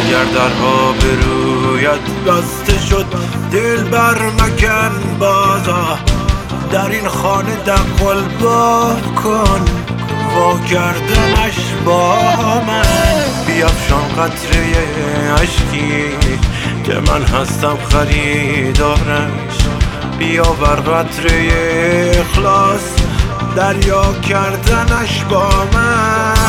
اگر درها به رویت بسته شد دل بر مکن بازا، در این خانه دقل با کن وا کردنش با من. بیفشان قطره عشقی که من هستم خریدارش، بیاور قطره اخلاص دریا کردنش با من.